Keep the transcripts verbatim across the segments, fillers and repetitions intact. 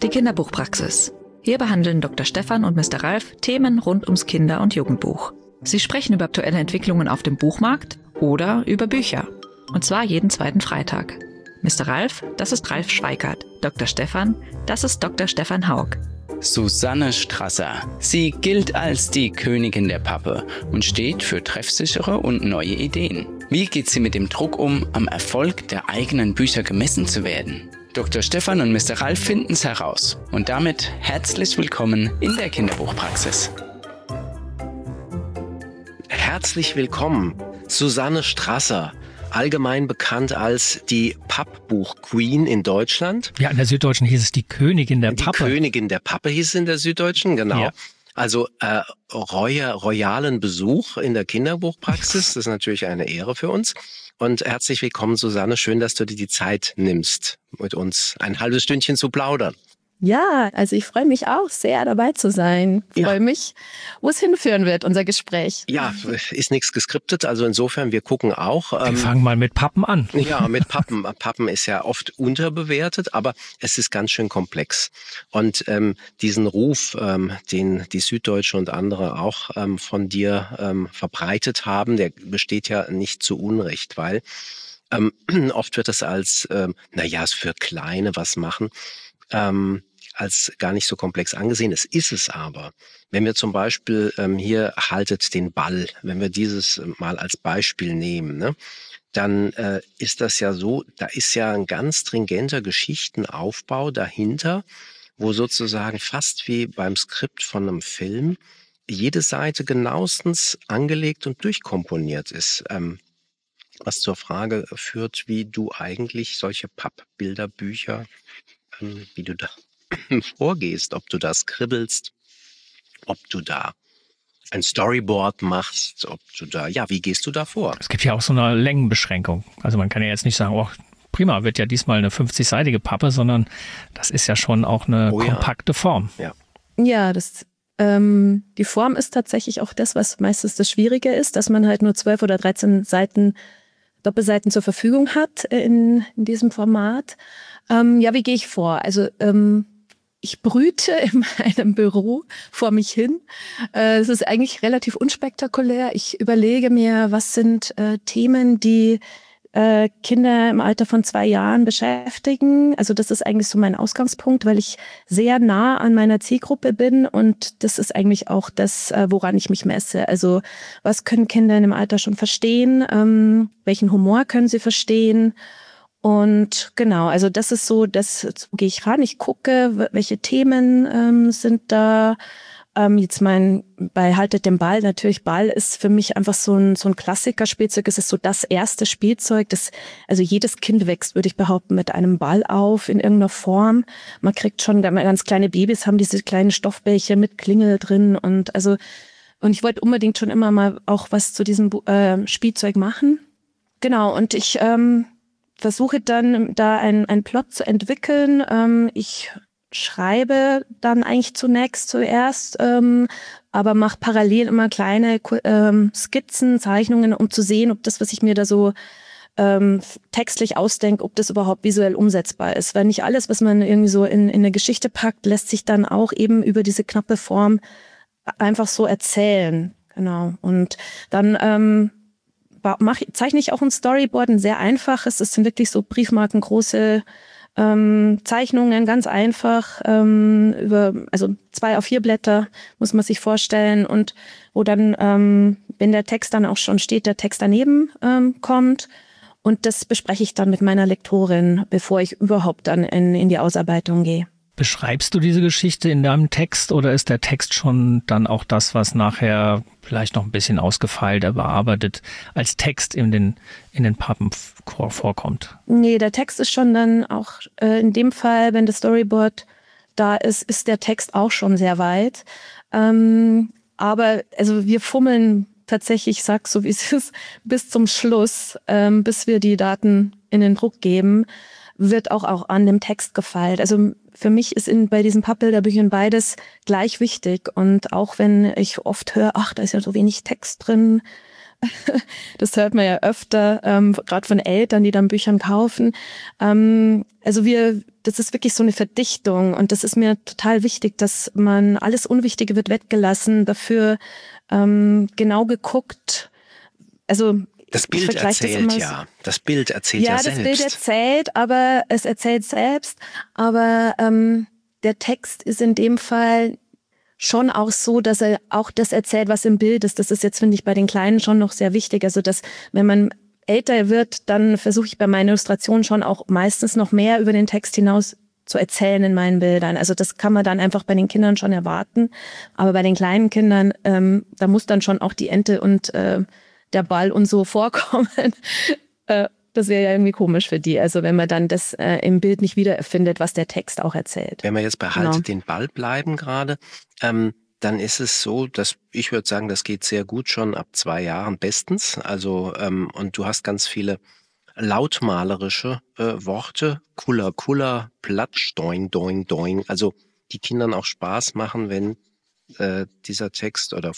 die Kinderbuchpraxis. Hier behandeln Doktor Stefan und Mister Ralf Themen rund ums Kinder- und Jugendbuch. Sie sprechen über aktuelle Entwicklungen auf dem Buchmarkt oder über Bücher. Und zwar jeden zweiten Freitag. Mister Ralf, das ist Ralf Schweikart. Doktor Stefan, das ist Doktor Stefan Haug. Susanne Strasser. Sie gilt als die Königin der Pappe und steht für treffsichere und neue Ideen. Wie geht sie mit dem Druck um, am Erfolg der eigenen Bücher gemessen zu werden? Doktor Stefan und Mister Ralf finden es heraus. Und damit herzlich willkommen in der Kinderbuchpraxis. Herzlich willkommen, Susanne Strasser, allgemein bekannt als die Pappbuch-Queen in Deutschland. Ja, in der Süddeutschen hieß es die Königin der die Pappe. Die Königin der Pappe hieß es in der Süddeutschen, genau. Ja. Also äh, roya, royalen Besuch in der Kinderbuchpraxis, das ist natürlich eine Ehre für uns. Und herzlich willkommen, Susanne, schön, dass du dir die Zeit nimmst, mit uns ein halbes Stündchen zu plaudern. Ja, also ich freue mich auch sehr, dabei zu sein. Ich freue ja. mich, wo es hinführen wird, unser Gespräch. Ja, ist nichts geskriptet, also insofern, wir gucken auch. Wir ähm, fangen mal mit Pappen an. Ja, mit Pappen. Pappen ist ja oft unterbewertet, aber es ist ganz schön komplex. Und ähm, diesen Ruf, ähm, den die Süddeutsche und andere auch ähm, von dir ähm, verbreitet haben, der besteht ja nicht zu Unrecht, weil ähm, oft wird das als, ähm, naja, es für Kleine was machen, ähm, als gar nicht so komplex angesehen. Es ist es aber. Wenn wir zum Beispiel ähm, hier haltet den Ball, wenn wir dieses mal als Beispiel nehmen, ne, dann äh, ist das ja so, da ist ja ein ganz stringenter Geschichtenaufbau dahinter, wo sozusagen fast wie beim Skript von einem Film jede Seite genauestens angelegt und durchkomponiert ist. Ähm, was zur Frage führt, wie du eigentlich solche Pappbilderbücher, ähm, wie du da vorgehst, ob du das kribbelst, ob du da ein Storyboard machst, ob du da, ja, wie gehst du da vor? Es gibt ja auch so eine Längenbeschränkung. Also man kann ja jetzt nicht sagen, oh, prima, wird ja diesmal eine fünfzig-seitige Pappe, sondern das ist ja schon auch eine oh, kompakte ja. Form. Ja, ja das, ähm, die Form ist tatsächlich auch das, was meistens das Schwierige ist, dass man halt nur zwölf oder dreizehn Seiten, Doppelseiten zur Verfügung hat in, in diesem Format. Ähm, ja, wie gehe ich vor? Also ähm, ich brüte in meinem Büro vor mich hin. Äh, es ist eigentlich relativ unspektakulär. Ich überlege mir, was sind äh, Themen, die äh, Kinder im Alter von zwei Jahren beschäftigen. Also das ist eigentlich so mein Ausgangspunkt, weil ich sehr nah an meiner Zielgruppe bin und das ist eigentlich auch das, äh, woran ich mich messe. Also was können Kinder in dem Alter schon verstehen? Ähm, welchen Humor können sie verstehen? Und genau, also das ist so, das so gehe ich ran. Ich gucke, welche Themen ähm, sind da. Ähm, jetzt mein, bei Haltet den Ball, natürlich Ball ist für mich einfach so ein, so ein Klassiker-Spielzeug. Es ist so das erste Spielzeug, das, also jedes Kind wächst, würde ich behaupten, mit einem Ball auf in irgendeiner Form. Man kriegt schon, ganz kleine Babys haben diese kleinen Stoffbällchen mit Klingel drin und also, und ich wollte unbedingt schon immer mal auch was zu diesem äh, Spielzeug machen. Genau, und ich, ähm, versuche dann da einen, einen Plot zu entwickeln. Ähm, ich schreibe dann eigentlich zunächst zuerst, ähm, aber mache parallel immer kleine ähm, Skizzen, Zeichnungen, um zu sehen, ob das, was ich mir da so ähm, textlich ausdenke, ob das überhaupt visuell umsetzbar ist. Weil nicht alles, was man irgendwie so in, in eine Geschichte packt, lässt sich dann auch eben über diese knappe Form einfach so erzählen. Genau. Und dann ähm, Mach, zeichne ich auch ein Storyboard, ein sehr einfaches. Das sind wirklich so briefmarkengroße ähm, Zeichnungen, ganz einfach, ähm, über, also zwei auf vier Blätter muss man sich vorstellen und wo dann, ähm, wenn der Text dann auch schon steht, der Text daneben ähm, kommt und das bespreche ich dann mit meiner Lektorin, bevor ich überhaupt dann in, in die Ausarbeitung gehe. Beschreibst du diese Geschichte in deinem Text oder ist der Text schon dann auch das, was nachher vielleicht noch ein bisschen ausgefeilter, bearbeitet als Text in den, in den Pappen vorkommt? Nee, der Text ist schon dann auch äh, in dem Fall, wenn das Storyboard da ist, ist der Text auch schon sehr weit. Ähm, aber also wir fummeln tatsächlich, ich sag's so wie es ist, bis zum Schluss, ähm, bis wir die Daten in den Druck geben, wird auch, auch an dem Text gefeilt. Also für mich ist in, bei diesen Pappbilderbüchern beides gleich wichtig. Und auch wenn ich oft höre, ach, da ist ja so wenig Text drin, Das hört man ja öfter, ähm, gerade von Eltern, die dann Büchern kaufen. Ähm, also wir, das ist wirklich so eine Verdichtung und das ist mir total wichtig, dass man alles Unwichtige wird weggelassen, dafür ähm, genau geguckt. Also das Bild erzählt das ja. Das Bild erzählt ja, ja selbst. Ja, das Bild erzählt, aber es erzählt selbst. Aber ähm, der Text ist in dem Fall schon auch so, dass er auch das erzählt, was im Bild ist. Das ist jetzt, finde ich, bei den Kleinen schon noch sehr wichtig. Also, dass, wenn man älter wird, dann versuche ich bei meinen Illustrationen schon auch meistens noch mehr über den Text hinaus zu erzählen in meinen Bildern. Also das kann man dann einfach bei den Kindern schon erwarten. Aber bei den kleinen Kindern, ähm, da muss dann schon auch die Ente und äh, der Ball und so vorkommen. äh, das wäre ja irgendwie komisch für die. Also wenn man dann das äh, im Bild nicht wiedererfindet, was der Text auch erzählt. Wenn wir jetzt bei Halt den Ball bleiben gerade, ähm, dann ist es so, dass ich würde sagen, das geht sehr gut schon ab zwei Jahren bestens. Also ähm, und du hast ganz viele lautmalerische äh, Worte, Kuller, Kuller, Platsch, Doing, Doing, Doing. Also die Kindern auch Spaß machen, wenn äh, dieser Text oder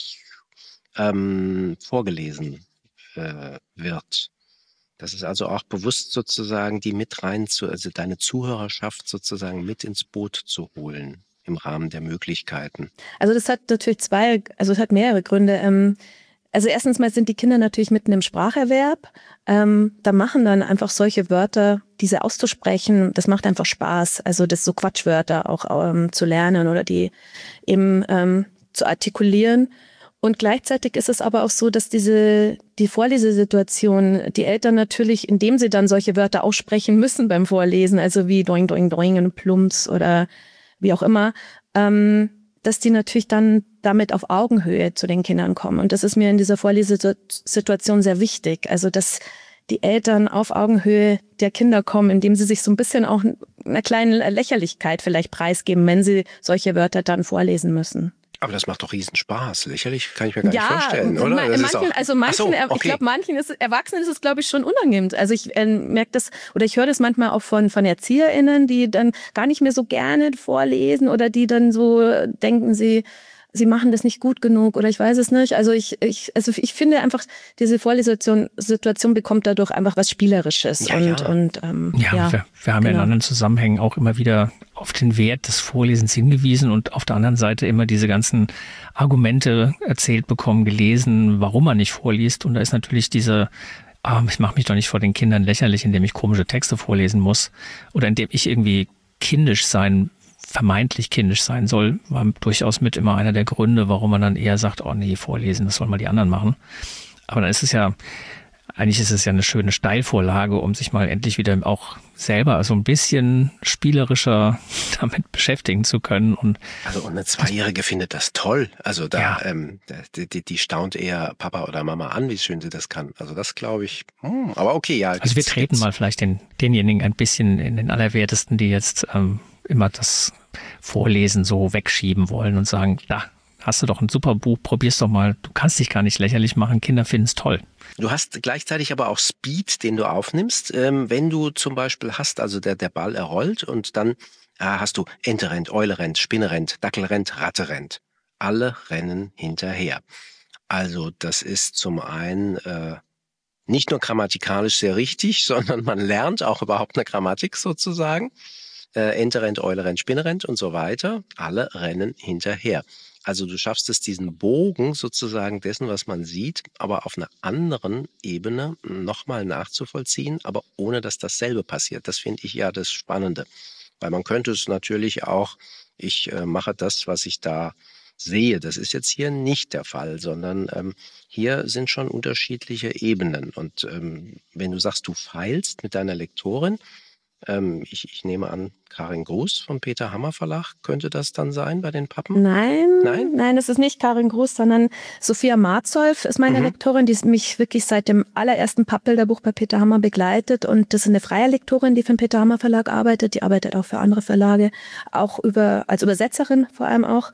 ähm, vorgelesen äh, wird. Das ist also auch bewusst sozusagen, die mit rein zu, also deine Zuhörerschaft sozusagen mit ins Boot zu holen im Rahmen der Möglichkeiten. Also das hat natürlich zwei, also es hat mehrere Gründe. Ähm, Also erstens mal sind die Kinder natürlich mitten im Spracherwerb. Ähm, da machen dann einfach solche Wörter, diese auszusprechen, das macht einfach Spaß. Also das so Quatschwörter auch ähm, zu lernen oder die eben ähm, zu artikulieren. Und gleichzeitig ist es aber auch so, dass diese die Vorlesesituation, die Eltern natürlich, indem sie dann solche Wörter aussprechen müssen beim Vorlesen, also wie doing, doing, doing und plumps oder wie auch immer, ähm, dass die natürlich dann damit auf Augenhöhe zu den Kindern kommen. Und das ist mir in dieser Vorlesesituation sehr wichtig. Also, dass die Eltern auf Augenhöhe der Kinder kommen, indem sie sich so ein bisschen auch einer kleinen Lächerlichkeit vielleicht preisgeben, wenn sie solche Wörter dann vorlesen müssen. Aber das macht doch riesen Spaß. Lächerlich kann ich mir gar ja, nicht vorstellen, oder? Das manchen, ist auch, also manchen, so, okay. Ich glaube, manchen ist, Erwachsenen ist es, glaube ich, schon unangenehm. Also ich äh, merke das, oder ich höre das manchmal auch von, von ErzieherInnen, die dann gar nicht mehr so gerne vorlesen oder die dann so denken, sie sie machen das nicht gut genug oder ich weiß es nicht. Also ich, ich, also ich finde einfach, diese Vorlesesituation Situation bekommt dadurch einfach was Spielerisches. Ja, und, ja. und ähm, ja, ja, wir, wir haben genau. ja in anderen Zusammenhängen auch immer wieder auf den Wert des Vorlesens hingewiesen und auf der anderen Seite immer diese ganzen Argumente erzählt bekommen, gelesen, warum man nicht vorliest. Und da ist natürlich diese, ah, ich mache mich doch nicht vor den Kindern lächerlich, indem ich komische Texte vorlesen muss oder indem ich irgendwie kindisch sein vermeintlich kindisch sein soll, war durchaus mit immer einer der Gründe, warum man dann eher sagt, oh nee, vorlesen, das sollen mal die anderen machen. Aber dann ist es ja, eigentlich ist es ja eine schöne Steilvorlage, um sich mal endlich wieder auch selber so ein bisschen spielerischer damit beschäftigen zu können. Und also und eine Zweijährige findet das toll. Also da, ja. ähm, die, die, die staunt eher Papa oder Mama an, wie schön sie das kann. Also das glaube ich, hm, aber okay, ja. Also wir treten gibt's. mal vielleicht den, denjenigen ein bisschen in den Allerwertesten, die jetzt ähm, immer das Vorlesen so wegschieben wollen und sagen, da hast du doch ein super Buch, probier's doch mal, du kannst dich gar nicht lächerlich machen, Kinder finden es toll. Du hast gleichzeitig aber auch Speed, den du aufnimmst, ähm, wenn du zum Beispiel hast, also der, der Ball errollt und dann äh, hast du Ente rennt, Eule rennt, Spinne rennt, Dackel rennt, Ratte rennt. Alle rennen hinterher. Also das ist zum einen äh, nicht nur grammatikalisch sehr richtig, sondern man lernt auch überhaupt eine Grammatik sozusagen. Äh, Ente rennt, Eule rennt, Spinne rennt und so weiter. Alle rennen hinterher. Also du schaffst es, diesen Bogen sozusagen dessen, was man sieht, aber auf einer anderen Ebene nochmal nachzuvollziehen, aber ohne dass dasselbe passiert. Das finde ich ja das Spannende. Weil man könnte es natürlich auch, ich äh, mache das, was ich da sehe. Das ist jetzt hier nicht der Fall, sondern ähm, hier sind schon unterschiedliche Ebenen. Und ähm, wenn du sagst, du feilst mit deiner Lektorin, Ähm, ich, ich nehme an, Karin Gruß vom Peter Hammer Verlag, könnte das dann sein bei den Pappen? Nein, nein, nein, das ist nicht Karin Gruß, sondern Sophia Marzolf ist meine mhm. Lektorin, die mich wirklich seit dem allerersten Pappbilderbuch bei Peter Hammer begleitet. Und das ist eine freie Lektorin, die für den Peter Hammer Verlag arbeitet. Die arbeitet auch für andere Verlage, auch über als Übersetzerin vor allem auch.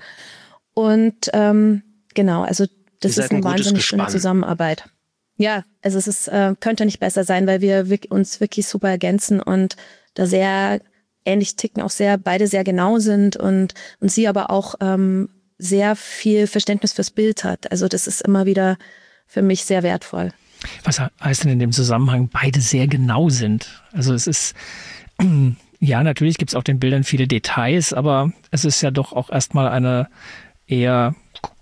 Und ähm, genau, also das ist eine wahnsinnig schöne Zusammenarbeit. Ja, also es ist, äh, könnte nicht besser sein, weil wir uns wirklich super ergänzen und da sehr ähnlich ticken, auch sehr beide sehr genau sind und und sie aber auch ähm, sehr viel Verständnis fürs Bild hat. Also das ist immer wieder, für mich sehr wertvoll. Was heißt denn in dem Zusammenhang, beide sehr genau sind? Also es ist, ja, natürlich gibt es auf den Bildern viele Details, aber es ist ja doch auch erstmal eine eher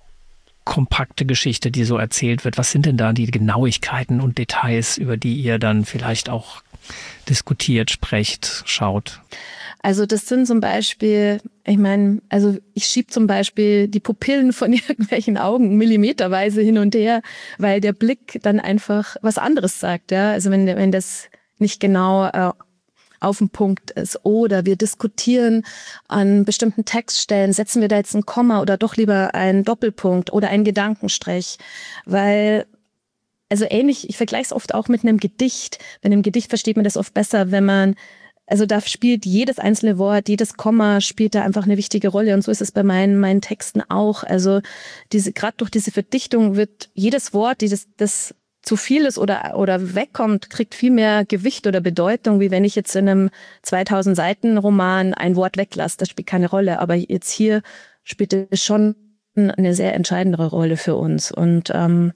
kompakte Geschichte, die so erzählt wird. Was sind denn da die Genauigkeiten und Details, über die ihr dann vielleicht auch diskutiert, sprecht, schaut? Also das sind zum Beispiel, ich meine, also ich schiebe zum Beispiel die Pupillen von irgendwelchen Augen millimeterweise hin und her, weil der Blick dann einfach was anderes sagt. Ja? Also wenn, wenn das nicht genau äh, auf den Punkt ist. Oder wir diskutieren an bestimmten Textstellen, setzen wir da jetzt ein Komma oder doch lieber einen Doppelpunkt oder einen Gedankenstrich. Weil, also ähnlich, ich vergleiche es oft auch mit einem Gedicht. Bei einem Gedicht versteht man das oft besser, wenn man, also da spielt jedes einzelne Wort, jedes Komma spielt da einfach eine wichtige Rolle. Und so ist es bei meinen, meinen Texten auch. Also diese, gerade durch diese Verdichtung wird jedes Wort, dieses, das zu viel ist oder, oder wegkommt, kriegt viel mehr Gewicht oder Bedeutung, wie wenn ich jetzt in einem zweitausend Seiten Roman ein Wort weglasse. Das spielt keine Rolle. Aber jetzt hier spielt es schon eine sehr entscheidende Rolle für uns. Und ähm,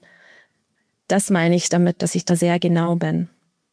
das meine ich damit, dass ich da sehr genau bin.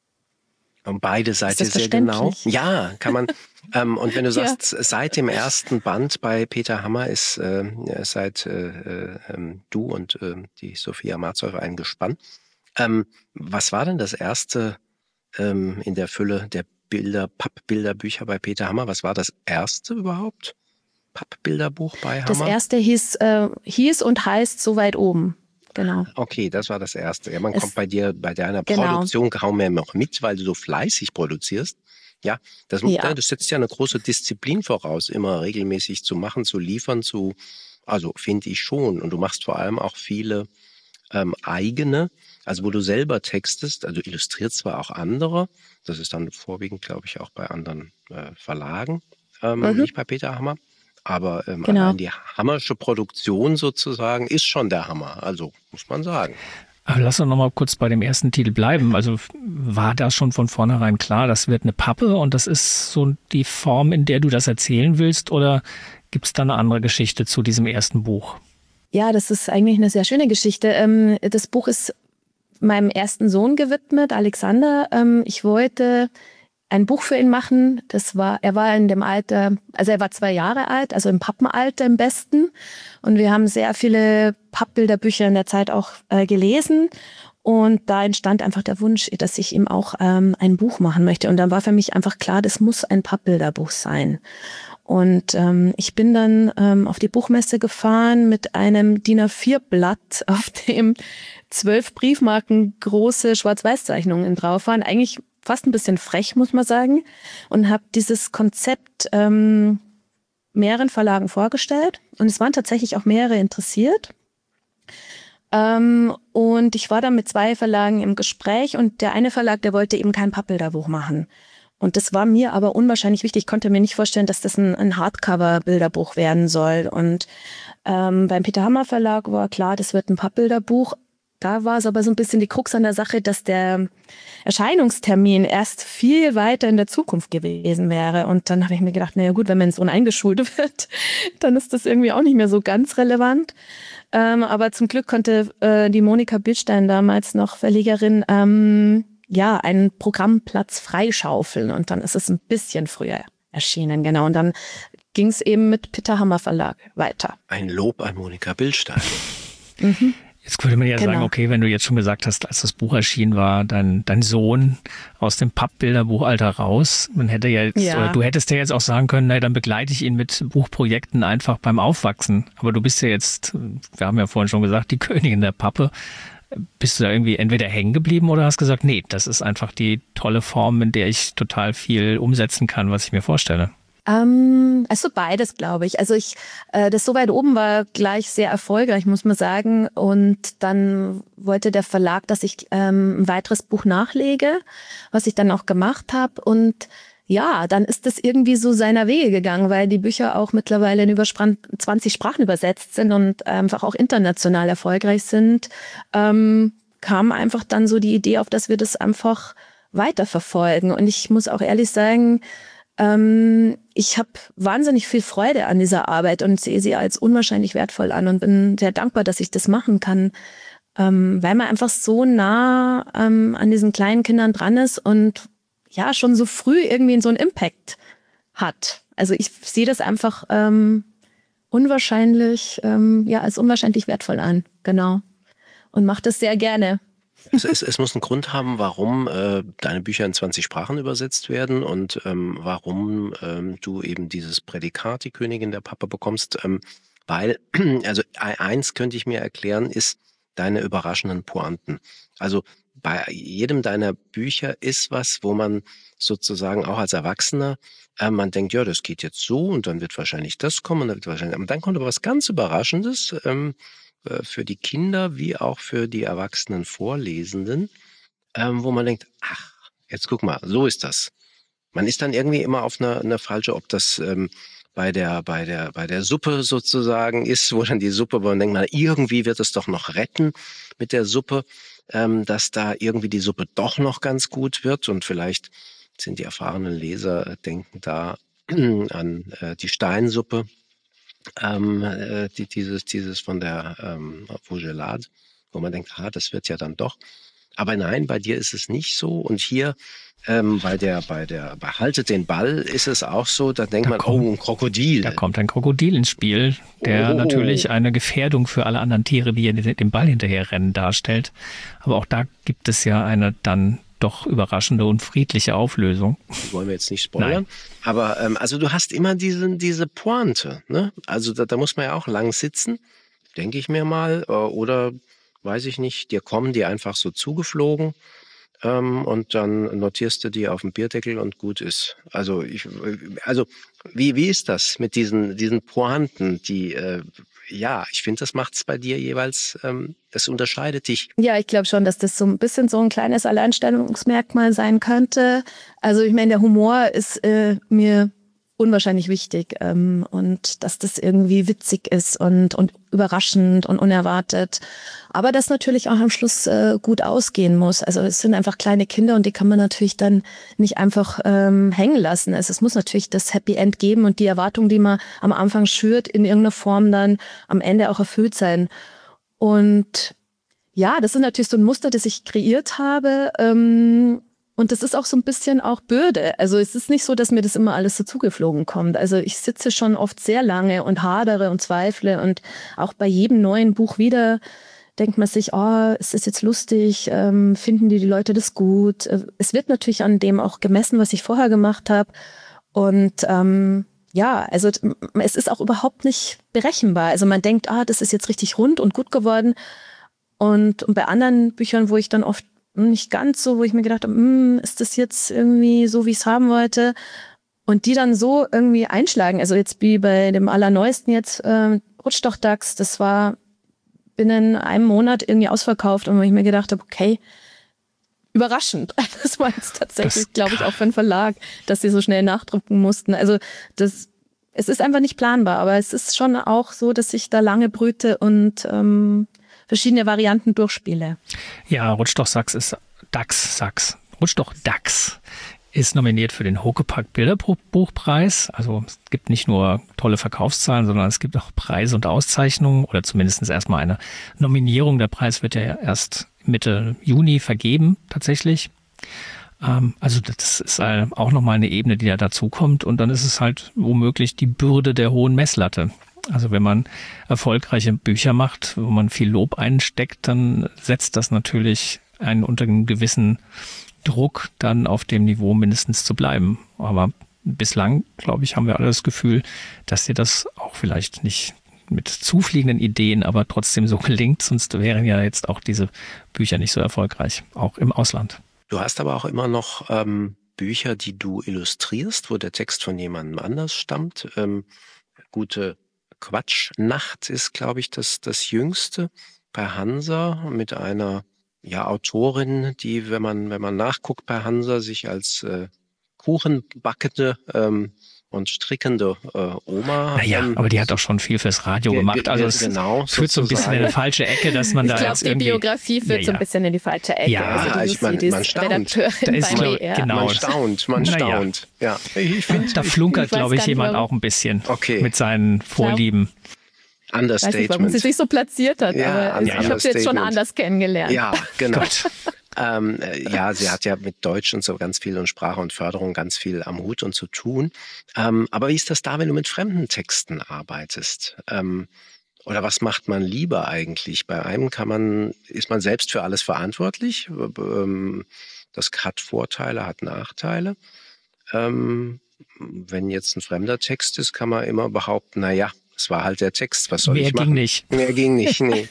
Und beide seid ihr sehr genau? Ja, kann man. ähm, und wenn du sagst, ja. Seit dem ersten Band bei Peter Hammer ist äh, seit äh, äh, du und äh, die Sophia Marzeure ein Gespann. Ähm, was war denn das erste ähm, in der Fülle der Bilder, Pappbilderbücher bei Peter Hammer? Was war das erste überhaupt? Pappbilderbuch bei Hammer? Das erste hieß, äh, hieß und heißt So weit oben. Genau. Okay, das war das erste. Ja, man es, kommt bei dir, bei deiner genau. Produktion kaum mehr noch mit, weil du so fleißig produzierst. Ja, das, ja. das setzt ja eine große Disziplin voraus, immer regelmäßig zu machen, zu liefern, zu, also finde ich schon. Und du machst vor allem auch viele ähm, eigene, also wo du selber textest, also illustriert zwar auch andere, das ist dann vorwiegend, glaube ich, auch bei anderen äh, Verlagen, ähm, mhm. nicht bei Peter Hammer, aber ähm, genau. allein die Hammersche Produktion sozusagen ist schon der Hammer, also muss man sagen. Aber lass uns noch mal kurz bei dem ersten Titel bleiben. Also war da schon von vornherein klar, das wird eine Pappe und das ist so die Form, in der du das erzählen willst, oder gibt es da eine andere Geschichte zu diesem ersten Buch? Ja, das ist eigentlich eine sehr schöne Geschichte. Das Buch ist meinem ersten Sohn gewidmet, Alexander. Ich wollte ein Buch für ihn machen. Das war, er war in dem Alter, also er war zwei Jahre alt, also im Pappenalter im besten. Und wir haben sehr viele Pappbilderbücher in der Zeit auch äh, gelesen. Und da entstand einfach der Wunsch, dass ich ihm auch ähm, ein Buch machen möchte. Und dann war für mich einfach klar, das muss ein Pappbilderbuch sein. Und ähm, ich bin dann ähm, auf die Buchmesse gefahren mit einem D I N A vier Blatt, auf dem zwölf Briefmarken große Schwarz-Weiß-Zeichnungen drauf waren. Eigentlich fast ein bisschen frech, muss man sagen. Und habe dieses Konzept ähm, mehreren Verlagen vorgestellt. Und es waren tatsächlich auch mehrere interessiert. Ähm, und ich war dann mit zwei Verlagen im Gespräch. Und der eine Verlag, der wollte eben kein Pappbilderbuch machen. Und das war mir aber unwahrscheinlich wichtig. Ich konnte mir nicht vorstellen, dass das ein, ein Hardcover-Bilderbuch werden soll. Und ähm, beim Peter Hammer Verlag war klar, das wird ein Pappbilderbuch. Da war es aber so ein bisschen die Krux an der Sache, dass der Erscheinungstermin erst viel weiter in der Zukunft gewesen wäre. Und dann habe ich mir gedacht, naja gut, wenn mein Sohn eingeschult wird, dann ist das irgendwie auch nicht mehr so ganz relevant. Ähm, aber zum Glück konnte äh, die Monika Bildstein, damals noch Verlegerin, ähm, ja, einen Programmplatz freischaufeln. Und dann ist es ein bisschen früher erschienen, genau. Und dann ging es eben mit Peter Hammer Verlag weiter. Ein Lob an Monika Bildstein. Mhm. Jetzt könnte man ja genau. sagen, okay, wenn du jetzt schon gesagt hast, als das Buch erschienen war, dein, dein Sohn aus dem Pappbilderbuchalter raus, man hätte ja jetzt, ja. oder du hättest ja jetzt auch sagen können, na, dann begleite ich ihn mit Buchprojekten einfach beim Aufwachsen. Aber du bist ja jetzt, wir haben ja vorhin schon gesagt, die Königin der Pappe. Bist du da irgendwie entweder hängen geblieben oder hast gesagt, nee, das ist einfach die tolle Form, in der ich total viel umsetzen kann, was ich mir vorstelle? Ähm, also beides, glaube ich. Also ich, äh, das So weit oben war gleich sehr erfolgreich, muss man sagen. Und dann wollte der Verlag, dass ich ähm, ein weiteres Buch nachlege, was ich dann auch gemacht habe. Und ja, dann ist das irgendwie so seiner Wege gegangen, weil die Bücher auch mittlerweile in über zwanzig Sprachen übersetzt sind und einfach auch international erfolgreich sind. Ähm, kam einfach dann so die Idee auf, dass wir das einfach weiterverfolgen. Und ich muss auch ehrlich sagen, ähm, ich habe wahnsinnig viel Freude an dieser Arbeit und sehe sie als unwahrscheinlich wertvoll an und bin sehr dankbar, dass ich das machen kann. ähm, weil man einfach so nah ähm, an diesen kleinen Kindern dran ist und ja, schon so früh irgendwie so einen Impact hat. Also ich sehe das einfach ähm, unwahrscheinlich, ähm, ja, als unwahrscheinlich wertvoll an, genau. Und mache das sehr gerne. Es, es, es muss einen Grund haben, warum äh, deine Bücher in zwanzig Sprachen übersetzt werden und ähm, warum ähm, du eben dieses Prädikat, die Königin der Pappe, bekommst. Ähm, weil, also eins könnte ich mir erklären, ist deine überraschenden Pointen. Also bei jedem deiner Bücher ist was, wo man sozusagen auch als Erwachsener, äh, man denkt, ja, das geht jetzt so und dann wird wahrscheinlich das kommen und dann wird wahrscheinlich, aber dann kommt aber was ganz Überraschendes, ähm, für die Kinder wie auch für die erwachsenen Vorlesenden, ähm, wo man denkt, ach, jetzt guck mal, so ist das. Man ist dann irgendwie immer auf eine, eine falsche, ob das ähm, bei der bei der bei der Suppe sozusagen ist, wo dann die Suppe, wo man denkt, man, irgendwie wird es doch noch retten mit der Suppe, ähm, dass da irgendwie die Suppe doch noch ganz gut wird und vielleicht sind die erfahrenen Leser, denken da an äh, die Steinsuppe. Ähm, äh, die, dieses, dieses von der ähm, Vaugelade, wo man denkt, ah, das wird ja dann doch. Aber nein, bei dir ist es nicht so. Und hier, ähm, bei der, bei der, bei Haltet den Ball ist es auch so, da denkt da man, kommt, oh, ein Krokodil. Da kommt ein Krokodil ins Spiel, der oh. natürlich eine Gefährdung für alle anderen Tiere, die dem Ball hinterherrennen, darstellt. Aber auch da gibt es ja eine dann doch überraschende und friedliche Auflösung. Die wollen wir jetzt nicht spoilern. Nein. Aber ähm, also du hast immer diese, diese Pointe. Ne? Also da, da muss man ja auch lang sitzen, denke ich mir mal. Äh, oder weiß ich nicht, dir kommen die einfach so zugeflogen ähm, und dann notierst du die auf dem Bierdeckel und gut ist. Also ich, also wie, wie ist das mit diesen, diesen Pointen, die äh, ja, ich finde, das macht es bei dir jeweils, ähm, das unterscheidet dich. Ja, ich glaube schon, dass das so ein bisschen so ein kleines Alleinstellungsmerkmal sein könnte. Also ich meine, der Humor ist äh, mir unwahrscheinlich wichtig ähm, und dass das irgendwie witzig ist und, und überraschend und unerwartet. Aber das natürlich auch am Schluss äh, gut ausgehen muss. Also es sind einfach kleine Kinder und die kann man natürlich dann nicht einfach ähm, hängen lassen. Also es muss natürlich das Happy End geben und die Erwartung, die man am Anfang schürt, in irgendeiner Form dann am Ende auch erfüllt sein. Und ja, das ist natürlich so ein Muster, das ich kreiert habe. Ähm, Und das ist auch so ein bisschen auch Bürde. Also es ist nicht so, dass mir das immer alles so zugeflogen kommt. Also ich sitze schon oft sehr lange und hadere und zweifle. Und auch bei jedem neuen Buch wieder denkt man sich, oh, ist das jetzt lustig? Ähm, finden die, die Leute das gut? Es wird natürlich an dem auch gemessen, was ich vorher gemacht habe. Und ähm, ja, also es ist auch überhaupt nicht berechenbar. Also man denkt, ah, das ist jetzt richtig rund und gut geworden. Und, und bei anderen Büchern, wo ich dann oft nicht ganz so, wo ich mir gedacht habe, hm, ist das jetzt irgendwie so, wie ich es haben wollte? Und die dann so irgendwie einschlagen. Also jetzt wie bei dem allerneuesten jetzt, äh, Rutschdach-Dachs, das war binnen einem Monat irgendwie ausverkauft und wo ich mir gedacht habe, okay, überraschend. Das war jetzt tatsächlich, glaube ich, auch für einen Verlag, dass sie so schnell nachdrucken mussten. Also das, es ist einfach nicht planbar, aber es ist schon auch so, dass ich da lange brüte und ähm, verschiedene Varianten durchspiele. Ja, Rutschdach-Dachs ist Dachs, Sachs. Rutschdach-Dachs ist nominiert für den Huckepack Bilderbuchpreis. Also es gibt nicht nur tolle Verkaufszahlen, sondern es gibt auch Preise und Auszeichnungen oder zumindest erstmal eine Nominierung. Der Preis wird ja erst Mitte Juni vergeben, tatsächlich. Ähm, also das ist auch nochmal eine Ebene, die da dazukommt. Und dann ist es halt womöglich die Bürde der hohen Messlatte. Also wenn man erfolgreiche Bücher macht, wo man viel Lob einsteckt, dann setzt das natürlich einen unter einem gewissen Druck, dann auf dem Niveau mindestens zu bleiben. Aber bislang, glaube ich, haben wir alle das Gefühl, dass dir das auch vielleicht nicht mit zufliegenden Ideen, aber trotzdem so gelingt. Sonst wären ja jetzt auch diese Bücher nicht so erfolgreich, auch im Ausland. Du hast aber auch immer noch ähm, Bücher, die du illustrierst, wo der Text von jemandem anders stammt. Ähm, gute Quatschnacht ist, glaube ich, das, das Jüngste bei Hansa mit einer ja, Autorin, die, wenn man, wenn man nachguckt bei Hansa, sich als äh, Kuchenbackende ähm, und strickende äh, Oma. Naja, ähm, aber die hat auch schon viel fürs Radio ge- gemacht. Also es genau, führt so ein bisschen in eine falsche Ecke, dass man ich da glaub, jetzt die irgendwie... Biografie führt ja, ja. so ein bisschen in die falsche Ecke. Ja, also die ich Lucy, mein, die man ist staunt. Redakterin Da ist, beim glaub- B R. genau. Man staunt, man Naja. staunt. Ja, ich, ich finde, Da flunkert, Ich weiß glaube ich, gar nicht, jemand warum. auch ein bisschen Okay. mit seinen Vorlieben. Understatement. Ich weiß nicht, warum sie sich so platziert hat, ja, aber ich habe sie jetzt schon anders kennengelernt. Ja, genau. ähm, ja, sie hat ja mit Deutsch und so ganz viel und Sprache und Förderung ganz viel am Hut und zu tun. Ähm, aber wie ist das da, wenn du mit fremden Texten arbeitest? Ähm, oder was macht man lieber eigentlich? Bei einem kann man, ist man selbst für alles verantwortlich. Ähm, das hat Vorteile, hat Nachteile. Ähm, wenn jetzt ein fremder Text ist, kann man immer behaupten, na ja, es war halt der Text, was soll Mehr ich machen? ging nicht. Mehr ging nicht, nee.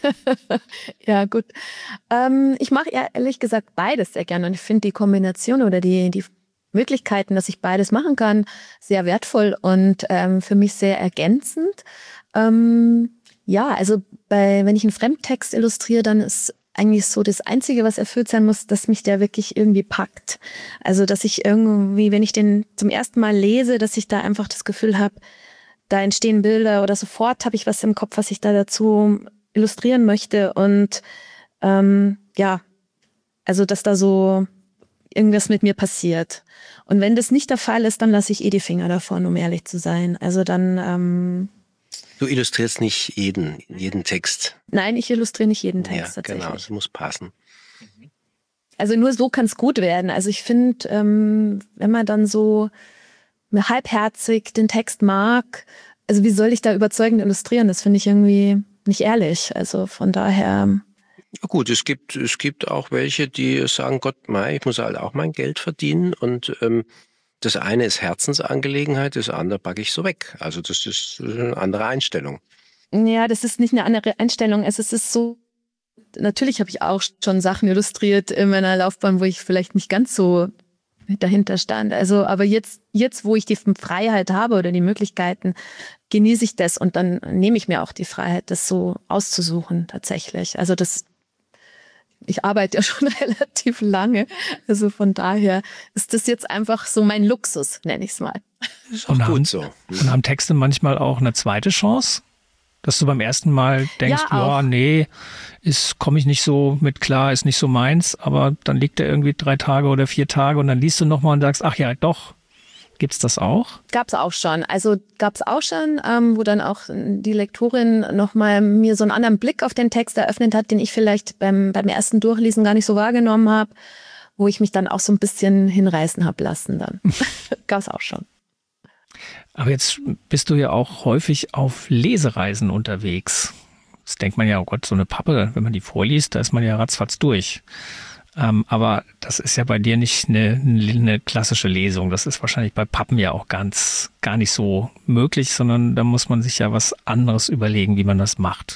Ja, gut. Ähm, ich mache ja ehrlich gesagt beides sehr gerne und ich finde die Kombination oder die, die Möglichkeiten, dass ich beides machen kann, sehr wertvoll und ähm, für mich sehr ergänzend. Ähm, ja, also bei, wenn ich einen Fremdtext illustriere, dann ist eigentlich so das Einzige, was erfüllt sein muss, dass mich der wirklich irgendwie packt. Also, dass ich irgendwie, wenn ich den zum ersten Mal lese, dass ich da einfach das Gefühl habe, da entstehen Bilder oder sofort habe ich was im Kopf, was ich da dazu illustrieren möchte. Und ähm, ja, also, dass da so irgendwas mit mir passiert. Und wenn das nicht der Fall ist, dann lasse ich eh die Finger davon, um ehrlich zu sein. Also dann... Ähm, Du illustrierst nicht jeden, jeden Text. Nein, ich illustriere nicht jeden Text ja, tatsächlich. Genau, es muss passen. Also nur so kann es gut werden. Also ich finde, ähm, wenn man dann so halbherzig den Text mag, also wie soll ich da überzeugend illustrieren? Das finde ich irgendwie nicht ehrlich. Also von daher... Ja, gut, es gibt, es gibt auch welche, die sagen, Gott, mei, ich muss halt auch mein Geld verdienen und ähm, das eine ist Herzensangelegenheit, das andere packe ich so weg. Also das ist eine andere Einstellung. Ja, das ist nicht eine andere Einstellung. Es ist so, natürlich habe ich auch schon Sachen illustriert in meiner Laufbahn, wo ich vielleicht nicht ganz so dahinter stand. Also, aber jetzt, jetzt, wo ich die Freiheit habe oder die Möglichkeiten, genieße ich das und dann nehme ich mir auch die Freiheit, das so auszusuchen tatsächlich. Also das Ich arbeite ja schon relativ lange. Also von daher ist das jetzt einfach so mein Luxus, nenne ich es mal. Ist auch und gut haben, so. Und haben Texte manchmal auch eine zweite Chance? Dass du beim ersten Mal denkst, ja, ja nee, komme ich nicht so mit klar, ist nicht so meins, aber dann liegt er irgendwie drei Tage oder vier Tage und dann liest du nochmal und sagst, ach ja, doch. Gibt's das auch? Gab's auch schon. Also gab's auch schon, ähm, wo dann auch die Lektorin nochmal mir so einen anderen Blick auf den Text eröffnet hat, den ich vielleicht beim, beim ersten Durchlesen gar nicht so wahrgenommen habe, wo ich mich dann auch so ein bisschen hinreißen habe lassen dann. Gab's auch schon. Aber jetzt bist du ja auch häufig auf Lesereisen unterwegs. Das denkt man ja, oh Gott, so eine Pappe, wenn man die vorliest, da ist man ja ratzfatz durch. Ähm, aber das ist ja bei dir nicht eine, eine klassische Lesung. Das ist wahrscheinlich bei Pappen ja auch ganz, gar nicht so möglich, sondern da muss man sich ja was anderes überlegen, wie man das macht.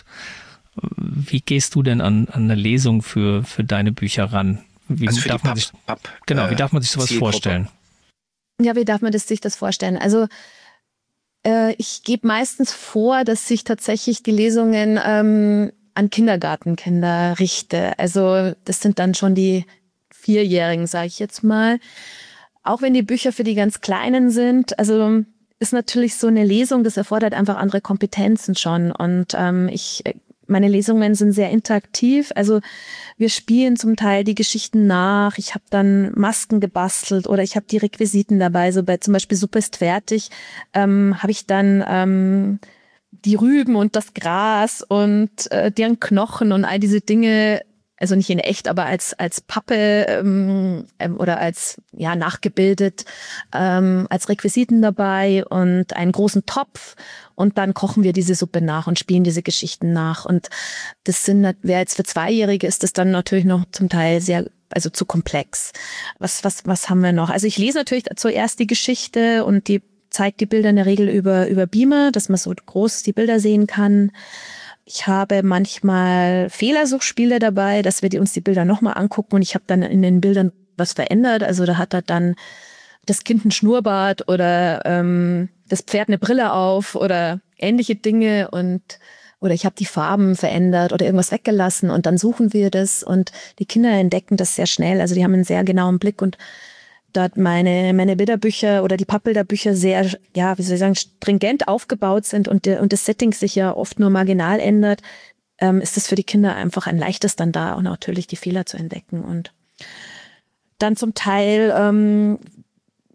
Wie gehst du denn an, an eine Lesung für, für deine Bücher ran? Wie also für darf die man Papp, sich, Papp, genau, äh, wie darf man sich sowas Zielgruppe. vorstellen? Ja, wie darf man das, sich das vorstellen? Also äh, ich gebe meistens vor, dass sich tatsächlich die Lesungen ähm, an Kindergartenkinder richte. Also das sind dann schon die Vierjährigen, sage ich jetzt mal. Auch wenn die Bücher für die ganz Kleinen sind, also ist natürlich so eine Lesung, das erfordert einfach andere Kompetenzen schon. Und ähm, ich, meine Lesungen sind sehr interaktiv. Also wir spielen zum Teil die Geschichten nach. Ich habe dann Masken gebastelt oder ich habe die Requisiten dabei. So bei zum Beispiel Suppe ist fertig, ähm, habe ich dann ähm, die Rüben und das Gras und äh, deren Knochen und all diese Dinge, also nicht in echt, aber als als Pappe ähm, oder als ja nachgebildet, ähm, als Requisiten dabei und einen großen Topf und dann kochen wir diese Suppe nach und spielen diese Geschichten nach und das sind, wer jetzt für Zweijährige ist das dann natürlich noch zum Teil sehr, also zu komplex. Was was was haben wir noch? Also ich lese natürlich zuerst die Geschichte und die zeigt die Bilder in der Regel über über Beamer, dass man so groß die Bilder sehen kann. Ich habe manchmal Fehlersuchspiele dabei, dass wir die, uns die Bilder nochmal angucken und ich habe dann in den Bildern was verändert. Also da hat er dann das Kind ein Schnurrbart oder ähm, das Pferd eine Brille auf oder ähnliche Dinge und oder ich habe die Farben verändert oder irgendwas weggelassen und dann suchen wir das und die Kinder entdecken das sehr schnell. Also die haben einen sehr genauen Blick und dort meine, meine Bilderbücher oder die Pappbilderbücher sehr, ja, wie soll ich sagen, stringent aufgebaut sind und, und das Setting sich ja oft nur marginal ändert, ähm, ist es für die Kinder einfach ein leichtes dann da auch natürlich die Fehler zu entdecken. Und dann zum Teil ähm,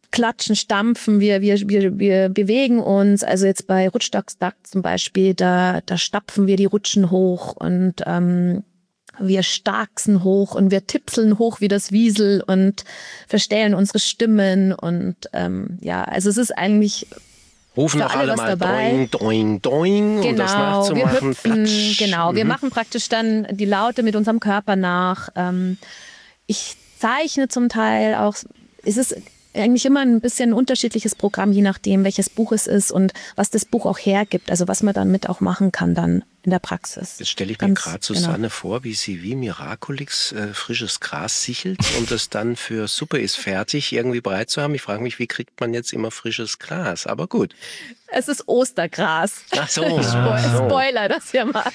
klatschen, stampfen, wir, wir, wir, wir bewegen uns. Also jetzt bei Rutschdachsdack zum Beispiel, da, da stapfen wir die Rutschen hoch und ähm, wir starksen hoch und wir tipseln hoch wie das Wiesel und verstellen unsere Stimmen. Und ähm, ja, also es ist eigentlich... Rufen auch alle mal doing, doing, doing, genau, um das nachzumachen. Wir hüpfen, Platsch. genau, wir Mhm. machen praktisch dann die Laute mit unserem Körper nach. Ähm, ich zeichne zum Teil auch, es ist eigentlich immer ein bisschen ein unterschiedliches Programm, je nachdem, welches Buch es ist und was das Buch auch hergibt, also was man damit auch machen kann dann in der Praxis. Jetzt stelle ich mir Ganz gerade Susanne genau. vor, wie sie wie Miraculix äh, frisches Gras sichelt und das dann für Suppe ist fertig irgendwie bereit zu haben. Ich frage mich, wie kriegt man jetzt immer frisches Gras? Aber gut. Es ist Ostergras. Ach so. Spo- so. Spoiler, das wir mal.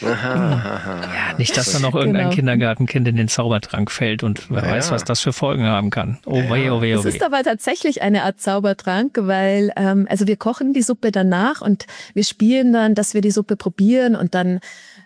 Ja, nicht, dass da noch irgendein Genau. Kindergartenkind in den Zaubertrank fällt und wer Ja, weiß, ja. was das für Folgen haben kann. Oh weh, oh weh, oh Es weh. ist aber tatsächlich eine Art Zaubertrank, weil ähm, also wir kochen die Suppe danach und wir spielen dann, dass wir die Suppe probieren und dann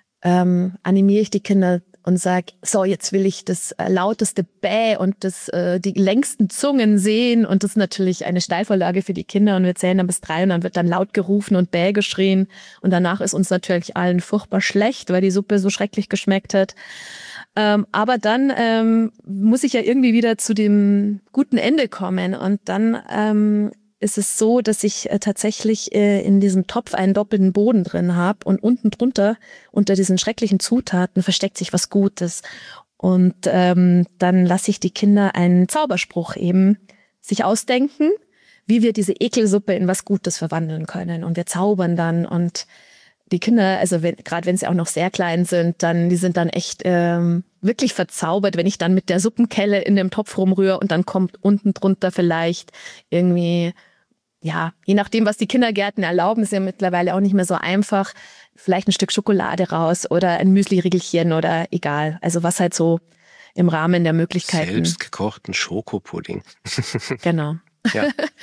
ähm, animiere ich die Kinder und sage, so jetzt will ich das äh, lauteste Bäh und das, äh, die längsten Zungen sehen und das ist natürlich eine Steilvorlage für die Kinder und wir zählen dann bis drei und dann wird dann laut gerufen und Bäh geschrien und danach ist uns natürlich allen furchtbar schlecht, weil die Suppe so schrecklich geschmeckt hat. Ähm, aber dann ähm, muss ich ja irgendwie wieder zu dem guten Ende kommen und dann ähm, ist es so, dass ich äh, tatsächlich äh, in diesem Topf einen doppelten Boden drin habe und unten drunter, unter diesen schrecklichen Zutaten, versteckt sich was Gutes. Und ähm, dann lasse ich die Kinder einen Zauberspruch eben sich ausdenken, wie wir diese Ekelsuppe in was Gutes verwandeln können. Und wir zaubern dann und die Kinder, also wenn, gerade wenn sie auch noch sehr klein sind, dann die sind dann echt ähm, wirklich verzaubert, wenn ich dann mit der Suppenkelle in dem Topf rumrühre und dann kommt unten drunter vielleicht irgendwie, ja, je nachdem, was die Kindergärten erlauben, ist ja mittlerweile auch nicht mehr so einfach, vielleicht ein Stück Schokolade raus oder ein Müsli-Riegelchen oder egal. Also was halt so im Rahmen der Möglichkeiten. Selbstgekochten Schokopudding. Genau. Ja.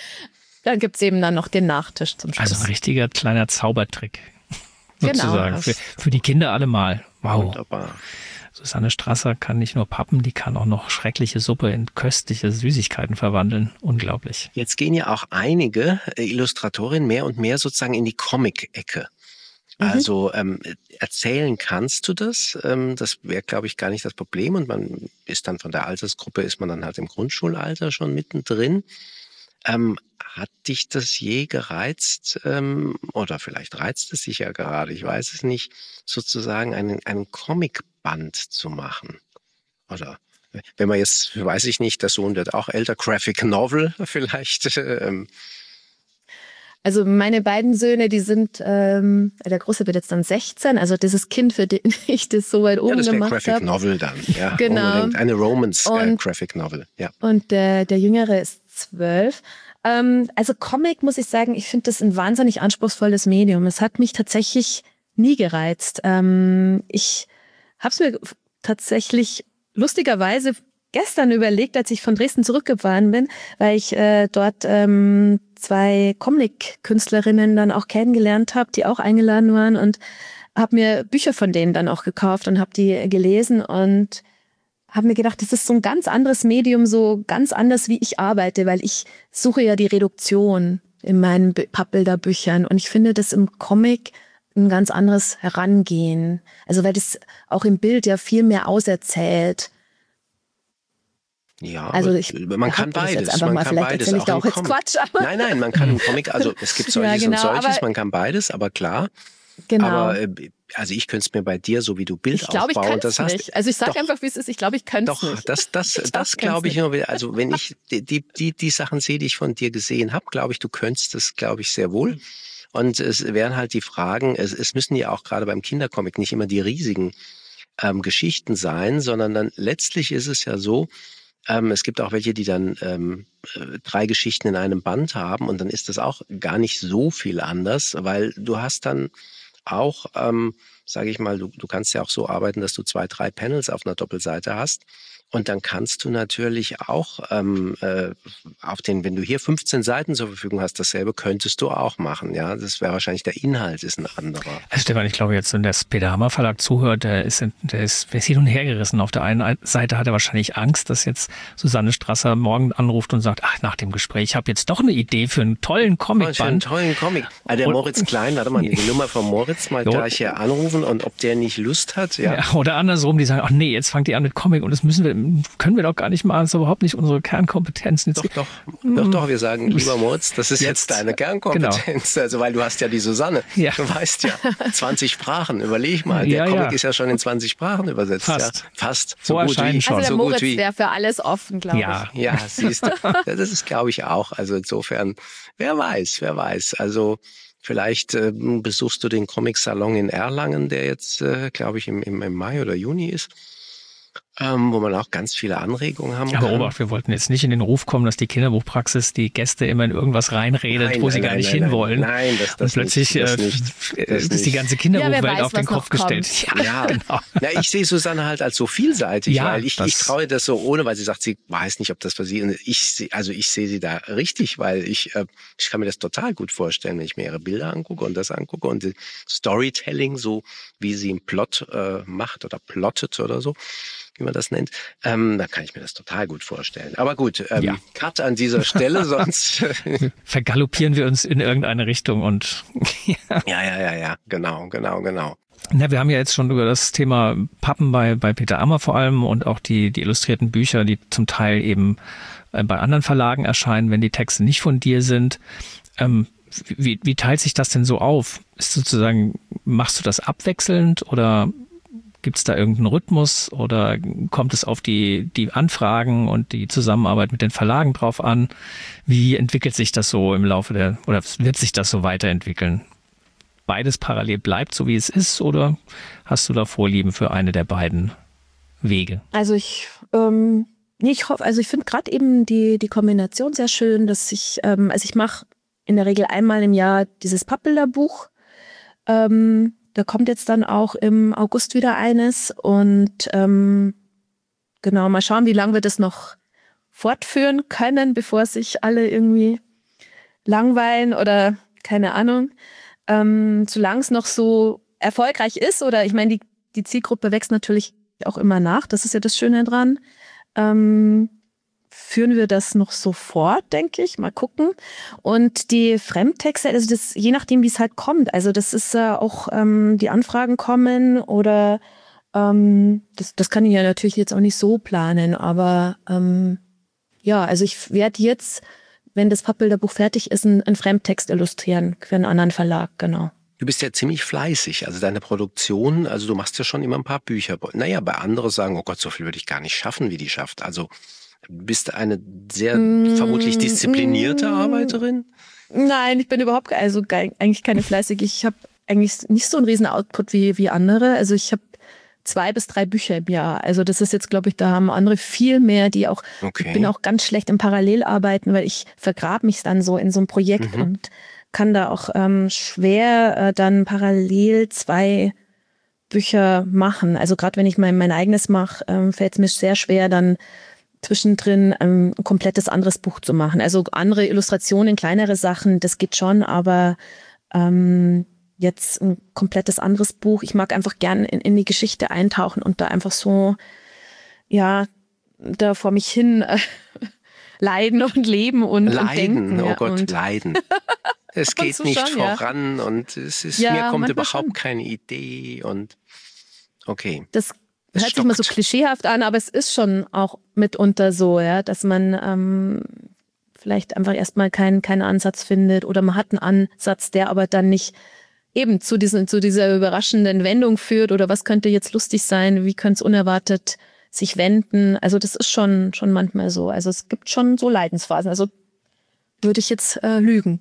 Dann gibt's eben dann noch den Nachtisch zum Schluss. Also ein richtiger kleiner Zaubertrick. Genau. Sozusagen. Für, für die Kinder allemal. Wow. Wunderbar. Susanne Strasser kann nicht nur Pappen, die kann auch noch schreckliche Suppe in köstliche Süßigkeiten verwandeln. Unglaublich. Jetzt gehen ja auch einige Illustratorinnen mehr und mehr sozusagen in die Comic-Ecke. Mhm. Also ähm, erzählen kannst du das. Ähm, das wäre, glaube ich, gar nicht das Problem. Und man ist dann von der Altersgruppe, ist man dann halt im Grundschulalter schon mittendrin. Ähm, hat dich das je gereizt, ähm, oder vielleicht reizt es sich ja gerade, ich weiß es nicht, sozusagen einen, einen Comicband zu machen? Oder wenn man jetzt, weiß ich nicht, der Sohn wird auch älter, Graphic Novel vielleicht. Ähm. Also meine beiden Söhne, die sind, ähm, der Große wird jetzt dann sechzehn, also dieses Kind, für den ich das so weit Ja, oben das wäre gemacht Graphic habe. Novel dann. Ja, Genau. unbedingt. Eine Romance äh, Und- Graphic Novel. Ja. Und der, der Jüngere ist zwölf. Ähm, also Comic, muss ich sagen, ich finde das ein wahnsinnig anspruchsvolles Medium. Es hat mich tatsächlich nie gereizt. Ähm, ich habe es mir tatsächlich lustigerweise gestern überlegt, als ich von Dresden zurückgefahren bin, weil ich äh, dort ähm, zwei Comic-Künstlerinnen dann auch kennengelernt habe, die auch eingeladen waren und habe mir Bücher von denen dann auch gekauft und habe die gelesen und habe mir gedacht, das ist so ein ganz anderes Medium, so ganz anders, wie ich arbeite, weil ich suche ja die Reduktion in meinen Pappbilderbüchern und ich finde das im Comic ein ganz anderes Herangehen. Also weil das auch im Bild ja viel mehr auserzählt. Ja, Also aber ich man kann behaupte das jetzt beides. einfach Man mal. kann Vielleicht beides. erzähle ich da im auch jetzt Comic. Quatsch, aber- Nein, nein, man kann im Comic, also es gibt solches Ja, genau, und solches, aber- man kann beides, aber klar. Genau. Aber äh, also ich könnte es mir bei dir, so wie du Bild ich glaube, ich aufbauen, könnte das es hast nicht. Also ich sage Doch. einfach, wie es ist. Ich glaube, ich könnte es Doch, nicht. das, das, Ich das glaub, glaube ich kann's immer wieder. Also wenn ich die, die, die, die Sachen sehe, die ich von dir gesehen habe, glaube ich, du könntest das, glaube ich, sehr wohl. Und es wären halt die Fragen, es, es müssen ja auch gerade beim Kindercomic nicht immer die riesigen ähm, Geschichten sein, sondern dann letztlich ist es ja so, ähm, es gibt auch welche, die dann ähm, äh, drei Geschichten in einem Band haben und dann ist das auch gar nicht so viel anders, weil du hast dann auch, ähm, sage ich mal, du, du kannst ja auch so arbeiten, dass du zwei, drei Panels auf einer Doppelseite hast Und dann kannst du natürlich auch ähm, äh, auf den, wenn du hier fünfzehn Seiten zur Verfügung hast, dasselbe könntest du auch machen. Ja, das wäre wahrscheinlich, der Inhalt ist ein anderer. Also Stefan, ich glaube jetzt, wenn der Peter Hammer Verlag zuhört, der ist, der ist, der ist hin und her gerissen. Auf der einen Seite hat er wahrscheinlich Angst, dass jetzt Susanne Strasser morgen anruft und sagt, ach, nach dem Gespräch, ich habe jetzt doch eine Idee für einen tollen Comicband. Oh, für einen tollen Comic. Ah, der und, Moritz Klein, warte mal, die Nummer von Moritz mal gleich hier anrufen und ob der nicht Lust hat. Ja. Ja, oder andersrum, die sagen, ach nee, jetzt fangt ihr an mit Comic und das müssen wir, können wir doch gar nicht machen, das ist überhaupt nicht unsere Kernkompetenz. Doch, doch, doch, doch, wir sagen, lieber Moritz, das ist jetzt, jetzt deine Kernkompetenz, genau. Also weil du hast ja die Susanne, ja. Du weißt ja, zwanzig Sprachen, überleg mal, der ja, Comic ja. ist ja schon in zwanzig Sprachen übersetzt. Fast. Ja. Fast, so Vor gut wie. Schon. Also der so Moritz wäre für alles offen, glaube ja. ich. Ja, siehst du, das ist, glaube ich, auch, also insofern, wer weiß, wer weiß, also vielleicht äh, besuchst du den Comic-Salon in Erlangen, der jetzt, äh, glaube ich, im, im, im Mai oder Juni ist. Ähm, wo man auch ganz viele Anregungen haben kann. Aber Obacht, wir wollten jetzt nicht in den Ruf kommen, dass die Kinderbuchpraxis die Gäste immer in irgendwas reinredet, nein, wo nein, sie nein, gar nicht nein, hinwollen. Nein, das, das Und plötzlich nicht, das äh, nicht, das ist nicht. die ganze Kinderbuchwelt ja, weiß, auf den Kopf gestellt. Ja, ja. Genau. Ja, ich sehe Susanne halt als so vielseitig, ja, weil ich, ich traue das so ohne, weil sie sagt, sie weiß nicht, ob das für sie, ich, also ich sehe sie da richtig, weil ich, äh, ich kann mir das total gut vorstellen, wenn ich mir ihre Bilder angucke und das angucke und Storytelling, so wie sie einen Plot äh, macht oder plottet oder so, wie man das nennt, ähm, da kann ich mir das total gut vorstellen. Aber gut, ähm, ja. Cut an dieser Stelle, sonst vergaloppieren wir uns in irgendeine Richtung und ja, ja, ja, ja, ja, genau, genau, genau. Na, wir haben ja jetzt schon über das Thema Pappen bei, bei Peter Ammer vor allem und auch die, die illustrierten Bücher, die zum Teil eben äh, bei anderen Verlagen erscheinen, wenn die Texte nicht von dir sind. Ähm, wie, wie teilt sich das denn so auf? Ist sozusagen, machst du das abwechselnd oder gibt es da irgendeinen Rhythmus oder kommt es auf die, die Anfragen und die Zusammenarbeit mit den Verlagen drauf an? Wie entwickelt sich das so im Laufe der, oder wird sich das so weiterentwickeln? Beides parallel bleibt, so wie es ist, oder hast du da Vorlieben für eine der beiden Wege? Also ich, ähm, nee, ich hoffe, also ich finde gerade eben die, die Kombination sehr schön, dass ich, ähm, also ich mache in der Regel einmal im Jahr dieses Pappbilderbuch. Ähm, Da kommt jetzt dann auch im August wieder eines und ähm, genau, mal schauen, wie lange wir das noch fortführen können, bevor sich alle irgendwie langweilen oder keine Ahnung. Ähm, solange es noch so erfolgreich ist oder ich meine, die, die Zielgruppe wächst natürlich auch immer nach, das ist ja das Schöne dran. Ähm, führen wir das noch so fort, denke ich. Mal gucken. Und die Fremdtexte, also das, je nachdem, wie es halt kommt. Also das ist äh, auch, ähm, die Anfragen kommen oder ähm, das, das kann ich ja natürlich jetzt auch nicht so planen, aber ähm, ja, also ich werde jetzt, wenn das Pappbilderbuch fertig ist, einen, einen Fremdtext illustrieren für einen anderen Verlag, genau. Du bist ja ziemlich fleißig, also deine Produktion, also du machst ja schon immer ein paar Bücher. Naja, bei anderen sagen, oh Gott, so viel würde ich gar nicht schaffen, wie die schafft. Also du bist eine sehr mm, vermutlich disziplinierte mm, Arbeiterin? Nein, ich bin überhaupt also eigentlich keine fleißige. Ich habe eigentlich nicht so einen riesen Output wie, wie andere. Also ich habe zwei bis drei Bücher im Jahr. Also das ist jetzt, glaube ich, da haben andere viel mehr, die auch, okay. Ich bin auch ganz schlecht im Parallelarbeiten, weil ich vergrabe mich dann so in so ein Projekt mhm. und kann da auch ähm, schwer äh, dann parallel zwei Bücher machen. Also gerade wenn ich mein, mein eigenes mache, ähm, fällt es mir sehr schwer, dann zwischendrin ähm, ein komplettes anderes Buch zu machen. Also andere Illustrationen, kleinere Sachen, das geht schon, aber ähm, jetzt ein komplettes anderes Buch. Ich mag einfach gern in, in die Geschichte eintauchen und da einfach so, ja, da vor mich hin äh, leiden und leben und, leiden, und denken. Oh ja, Gott, und leiden. Es geht nicht schon, voran ja. und es ist, ja, mir kommt überhaupt schon. keine Idee und okay. Das hört stockt. sich mal so klischeehaft an, aber es ist schon auch mitunter so, ja, dass man ähm, vielleicht einfach erstmal keinen keinen Ansatz findet oder man hat einen Ansatz, der aber dann nicht eben zu, diesen, zu dieser überraschenden Wendung führt oder was könnte jetzt lustig sein, wie könnte es unerwartet sich wenden. Also das ist schon, schon manchmal so. Also es gibt schon so Leidensphasen. Also würde ich jetzt äh, lügen.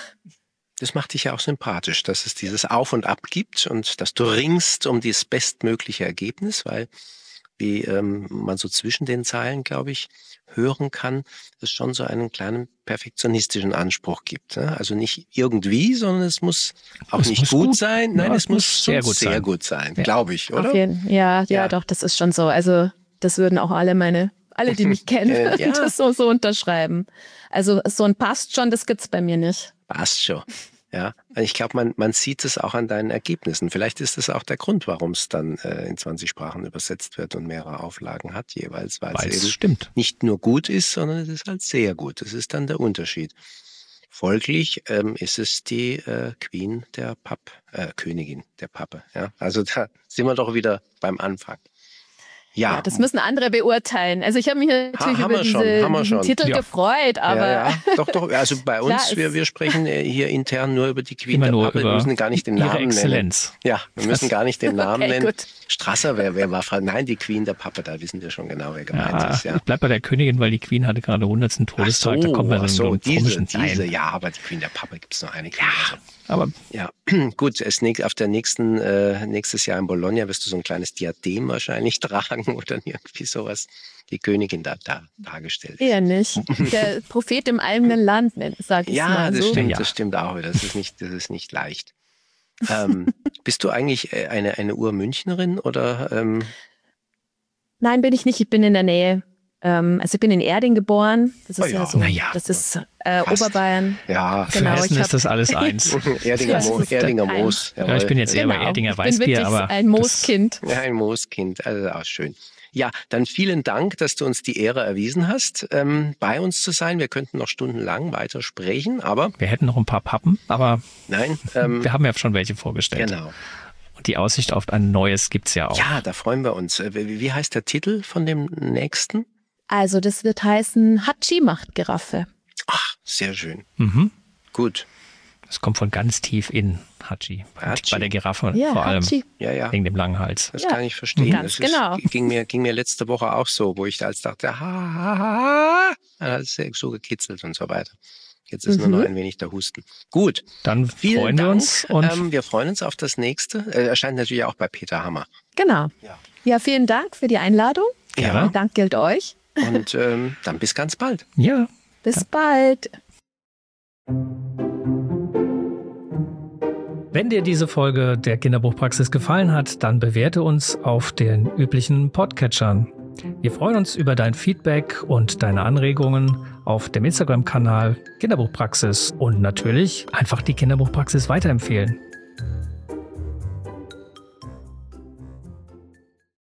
Das macht dich ja auch sympathisch, dass es dieses Auf und Ab gibt und dass du ringst um das bestmögliche Ergebnis, weil wie ähm, man so zwischen den Zeilen, glaube ich, hören kann, es schon so einen kleinen perfektionistischen Anspruch gibt. Ne? Also nicht irgendwie, sondern es muss auch es nicht muss gut, gut sein. Nein, ja, es, es muss sehr, gut, sehr sein. gut sein, ja. glaube ich, oder? Auf jeden, ja, ja, ja, doch, das ist schon so. Also das würden auch alle meine, alle, die mich kennen, Ja. würden das so, so unterschreiben. Also so ein passt schon, das gibt's bei mir nicht. Passt schon. Ja, ich glaube, man, man sieht es auch an deinen Ergebnissen. Vielleicht ist das auch der Grund, warum es dann äh, in zwanzig Sprachen übersetzt wird und mehrere Auflagen hat jeweils, weil Weil es es eben stimmt. nicht nur gut ist, sondern es ist halt sehr gut. Das ist dann der Unterschied. Folglich ähm, ist es die äh, Queen der Papp, äh, Königin der Pappe. Ja? Also da sind wir doch wieder beim Anfang. Ja, Ja, das müssen andere beurteilen. Also ich habe mich natürlich Ha- haben über wir schon, diese, haben wir diesen schon. Titel Ja. gefreut, aber ja, ja. Doch, doch. Also bei Klar, uns, wir, es- wir sprechen äh, hier intern nur über die Queen Immer der nur Pappe. Wir über müssen gar nicht den Ihre Namen nennen. Exzellenz. Ja, wir müssen gar nicht den Namen Okay, nennen. gut. Strasser, wer, wer war? Nein, die Queen der Pappe, da wissen wir schon genau, wer gemeint Ja, ist. Ja. ich bleib bei der Königin, weil die Queen hatte gerade hundertsten Todestag. da kommt man ach so, so so diese, komischen diese, Nein. ja, aber die Queen der Pappe gibt es nur eine Queen. Also, Aber ja, gut, es, näch- auf der nächsten, äh, nächstes Jahr in Bologna wirst du so ein kleines Diadem wahrscheinlich tragen oder irgendwie sowas, die Königin da, da dargestellt ist. eher nicht. Der Prophet im eigenen Land, sage ich Ja, mal das so. stimmt, Ja. das stimmt auch wieder. Das ist nicht, das ist nicht leicht. ähm, bist du eigentlich äh, eine, eine Urmünchnerin oder? Ähm, Nein, bin ich nicht. Ich bin in der Nähe. Ähm, also ich bin in Erding geboren. Das ist Oh ja. ja so. Na ja. Das ist äh, Fast. Oberbayern. ja, für Genau, Hessen ich ist hab- das alles eins. Erdinger, Ja, Mo, das ist Erdinger ein- Moos. Ja, ich bin jetzt eher bei Genau. Erdinger Ich bin Weißbier, wirklich aber ein Mooskind. Ja, ein Mooskind, also auch schön. Ja, dann vielen Dank, dass du uns die Ehre erwiesen hast, ähm, bei uns zu sein. Wir könnten noch stundenlang weiter sprechen, aber wir hätten noch ein paar Pappen, aber nein. Ähm, wir haben ja schon welche vorgestellt. genau. Und die Aussicht auf ein neues gibt's ja auch. Ja, da freuen wir uns. Äh, Wie, wie heißt der Titel von dem nächsten? Also das wird heißen, Hatschi macht Giraffe. Ach, sehr schön. Mhm. Gut. Das kommt von ganz tief in Hatschi. Bei, Hatschi. bei der Giraffe Ja, vor allem. Hatschi. Ja, ja. Wegen dem langen Hals. Das Ja, kann ich verstehen. ganz das genau. Ist, ging, mir, ging mir letzte Woche auch so, wo ich da als dachte, ha, ha, ha, ha. Dann hat es so gekitzelt und so weiter. Jetzt ist Mhm. nur noch ein wenig der Husten. Gut. Dann Vielen freuen Dank. wir uns und ähm, wir freuen uns auf das nächste. Äh, erscheint natürlich auch bei Peter Hammer. Genau. Ja. Ja, vielen Dank für die Einladung. Ja. Dank gilt euch. Und ähm, dann bis ganz bald. ja, Bis bald. wenn dir diese Folge der Kinderbuchpraxis gefallen hat, dann bewerte uns auf den üblichen Podcatchern. Wir freuen uns über dein Feedback und deine Anregungen auf dem Instagram-Kanal Kinderbuchpraxis und natürlich einfach die Kinderbuchpraxis weiterempfehlen.